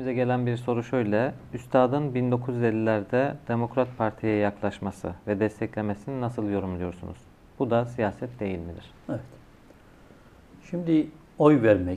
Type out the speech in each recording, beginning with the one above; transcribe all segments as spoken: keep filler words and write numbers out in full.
Sitemize gelen bir soru şöyle. Üstadın bin dokuz yüz ellilerde Demokrat Parti'ye yaklaşması ve desteklemesini nasıl yorumluyorsunuz? Bu da siyaset değil midir? Evet. Şimdi oy vermek,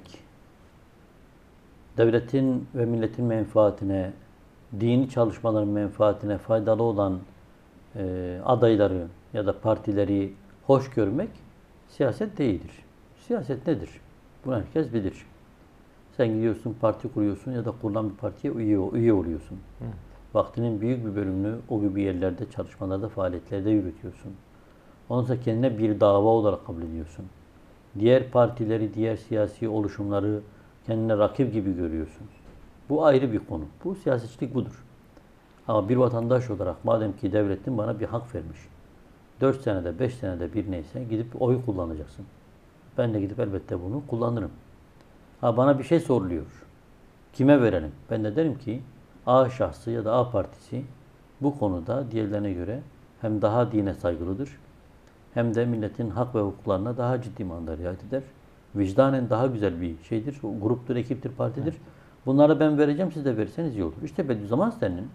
devletin ve milletin menfaatine, dini çalışmaların menfaatine faydalı olan e, adayları ya da partileri hoş görmek siyaset değildir. Siyaset nedir? Bunu herkes bilir. Sen gidiyorsun, parti kuruyorsun ya da kurulan bir partiye üye, üye oluyorsun. Evet. Vaktinin büyük bir bölümünü o gibi yerlerde, çalışmalarda, faaliyetlerde yürütüyorsun. Ondan sonra kendine bir dava olarak kabul ediyorsun. Diğer partileri, diğer siyasi oluşumları kendine rakip gibi görüyorsun. Bu ayrı bir konu. Bu siyasetçilik budur. Ama bir vatandaş olarak madem ki devletin bana bir hak vermiş, dört senede, beş senede bir neyse gidip oy kullanacaksın. Ben de gidip elbette bunu kullanırım. Ha bana bir şey soruluyor. Kime verelim? Ben de derim ki A şahsı ya da A partisi bu konuda diğerlerine göre hem daha dine saygılıdır, hem de milletin hak ve hukuklarına daha ciddi manada riayet eder. Vicdanen daha güzel bir şeydir. O gruptur, ekiptir, partidir. Evet. Bunları ben vereceğim, siz de verirseniz iyi olur. İşte Bediüzzaman Saten'in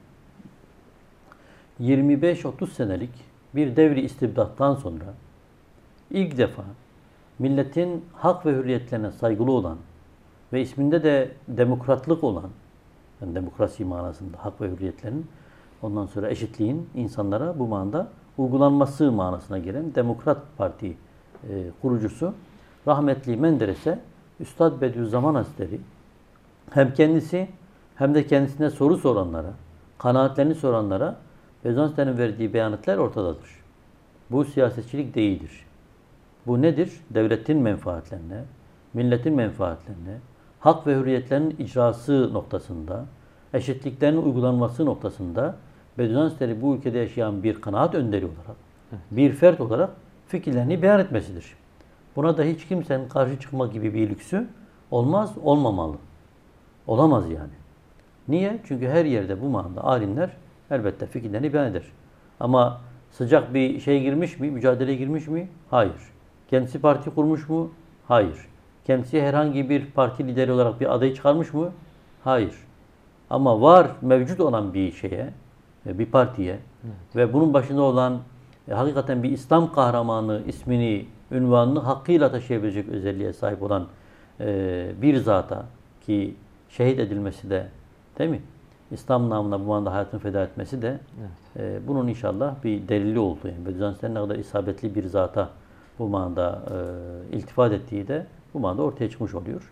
yirmi beş otuz senelik bir devri istibdattan sonra ilk defa milletin hak ve hürriyetlerine saygılı olan ve isminde de demokratlık olan, yani demokrasi manasında hak ve hürriyetlerin, ondan sonra eşitliğin insanlara bu manada uygulanması manasına gelen Demokrat Parti e, kurucusu rahmetli Menderes'e Üstad Bediüzzaman Hazretleri hem kendisi hem de kendisine soru soranlara, kanaatlerini soranlara Bediüzzaman Hazretleri'nin verdiği beyanatlar ortadadır. Bu siyasetçilik değildir. Bu nedir? Devletin menfaatlerine, milletin menfaatlerine, hak ve hürriyetlerin icrası noktasında, eşitliklerin uygulanması noktasında Bediüzzaman Hazretleri bu ülkede yaşayan bir kanaat önderi olarak, bir fert olarak fikirlerini beyan etmesidir. Buna da hiç kimsenin karşı çıkma gibi bir lüksü olmaz, olmamalı. Olamaz yani. Niye? Çünkü her yerde bu manada alimler elbette fikirlerini beyan eder. Ama sıcak bir şey girmiş mi, mücadeleye girmiş mi? Hayır. Kendisi parti kurmuş mu? Hayır. Kendisi herhangi bir parti lideri olarak bir adayı çıkarmış mı? Hayır. Ama var, mevcut olan bir şeye, bir partiye, evet, ve bunun başında olan e, hakikaten bir İslam kahramanı ismini, ünvanını hakkıyla taşıyabilecek özelliğe sahip olan e, bir zata ki şehit edilmesi de, değil mi? İslam namına bu anda hayatını feda etmesi de evet, e, bunun inşallah bir delili oldu. Yani Bediüzzaman Saten'in ne kadar isabetli bir zata bu manada e, iltifat ettiği de bu manada ortaya çıkmış oluyor.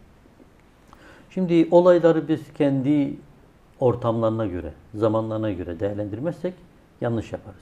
Şimdi olayları biz kendi ortamlarına göre, zamanlarına göre değerlendirmezsek yanlış yaparız.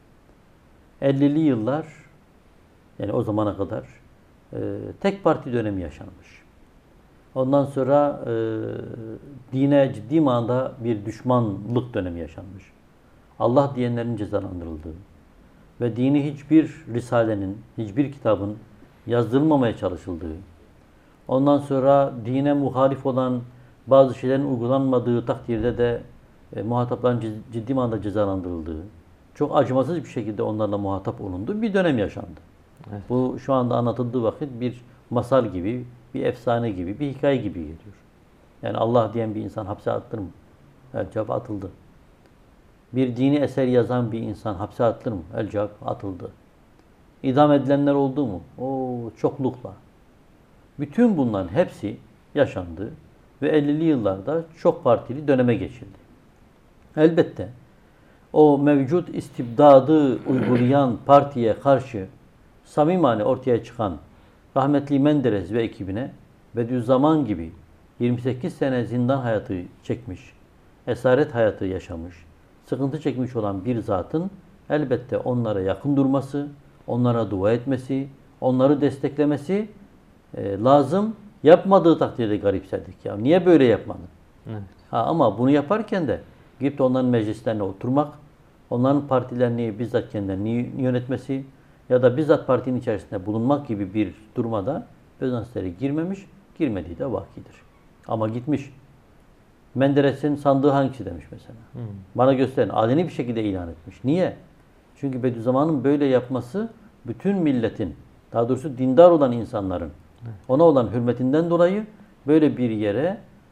ellili yıllar, yani o zamana kadar e, tek parti dönemi yaşanmış. Ondan sonra e, dine ciddi manada bir düşmanlık dönemi yaşanmış. Allah diyenlerin cezalandırıldığı ve dini hiçbir risalenin, hiçbir kitabın yazdırılmamaya çalışıldığı, ondan sonra dine muhalif olan bazı şeylerin uygulanmadığı takdirde de e, muhatapların ciddi manada cezalandırıldığı, çok acımasız bir şekilde onlarla muhatap olunduğu bir dönem yaşandı. Evet. Bu şu anda anlatıldığı vakit bir masal gibi, bir efsane gibi, bir hikaye gibi geliyor. Yani Allah diyen bir insan hapse atılır mı? El cevap atıldı. Bir dini eser yazan bir insan hapse atılır mı? El cevap atıldı. İdam edilenler oldu mu? O çoklukla. Bütün bunların hepsi yaşandı ve ellili yıllarda çok partili döneme geçildi. Elbette o mevcut istibdadı uygulayan partiye karşı samimane ortaya çıkan rahmetli Menderes ve ekibine Bediüzzaman gibi yirmi sekiz sene zindan hayatı çekmiş, esaret hayatı yaşamış, sıkıntı çekmiş olan bir zatın elbette onlara yakın durması, onlara dua etmesi, onları desteklemesi e, lazım. Yapmadığı takdirde garipserdik. Ya niye böyle yapmadın? Evet. Ha, ama bunu yaparken de gidip de onların meclislerine oturmak, onların partilerini bizzat kendilerini yönetmesi ya da bizzat partinin içerisinde bulunmak gibi bir durumda Bediüzzaman Hazretleri girmemiş, girmediği de vakidir. Ama gitmiş. Menderes'in sandığı hangisi demiş mesela. Hmm. Bana gösterin. Aleni bir şekilde ilan etmiş. Niye? Çünkü Bediüzzaman'ın böyle yapması bütün milletin, daha doğrusu dindar olan insanların ona olan hürmetinden dolayı böyle bir yere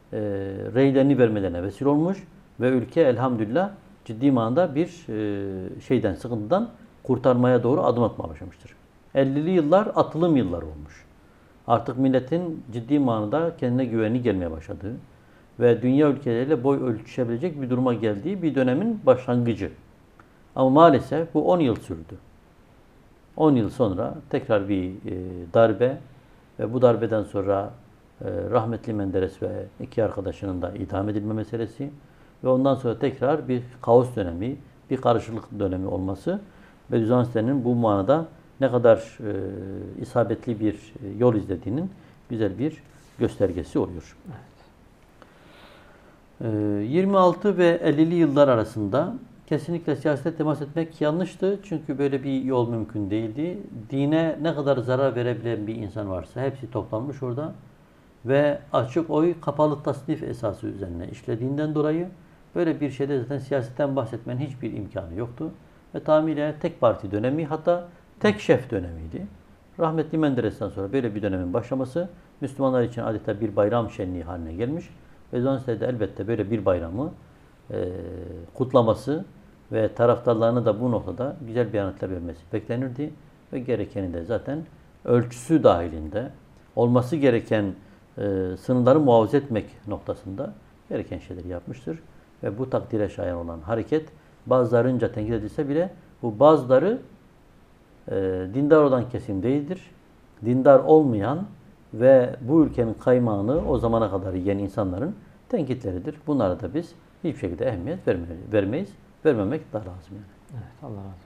e, reylerini vermelerine vesile olmuş ve ülke elhamdülillah ciddi manada bir e, şeyden, sıkıntıdan kurtarmaya doğru adım atmaya başlamıştır. ellili yıllar atılım yılları olmuş. Artık milletin ciddi manada kendine güveni gelmeye başladığı ve dünya ülkeleriyle boy ölçüşebilecek bir duruma geldiği bir dönemin başlangıcı. Ama maalesef bu on yıl sürdü. on yıl sonra tekrar bir e, darbe ve bu darbeden sonra e, rahmetli Menderes ve iki arkadaşının da idam edilme meselesi ve ondan sonra tekrar bir kaos dönemi, bir karışıklık dönemi olması Bediüzzaman bu manada ne kadar e, isabetli bir yol izlediğinin güzel bir göstergesi oluyor. Evet. E, yirmi altı ve ellili yıllar arasında kesinlikle siyasete temas etmek yanlıştı. Çünkü böyle bir yol mümkün değildi. Dine ne kadar zarar verebilen bir insan varsa hepsi toplanmış orada. Ve açık oy kapalı tasnif esası üzerine işlediğinden dolayı böyle bir şeyde zaten siyasetten bahsetmenin hiçbir imkanı yoktu. Ve tamamıyla tek parti dönemi, hatta tek şef dönemiydi. Rahmetli Menderes'ten sonra böyle bir dönemin başlaması Müslümanlar için adeta bir bayram şenliği haline gelmiş. Ve Zonse'de elbette böyle bir bayramı e, kutlaması ve taraftarlarını da bu noktada güzel beyanatlar vermesi beklenirdi. Ve gerekeni de zaten ölçüsü dahilinde olması gereken e, sınırları muhafaza etmek noktasında gereken şeyleri yapmıştır. Ve bu takdire şayan olan hareket bazılarınca tenkit edilse bile bu bazıları e, dindar olan kesim değildir. Dindar olmayan ve bu ülkenin kaymağını o zamana kadar yiyen insanların tenkitleridir. Bunlara da biz hiçbir şekilde ehemmiyet vermeyiz. Vermemek daha lazım yani. Evet, Allah razı olsun.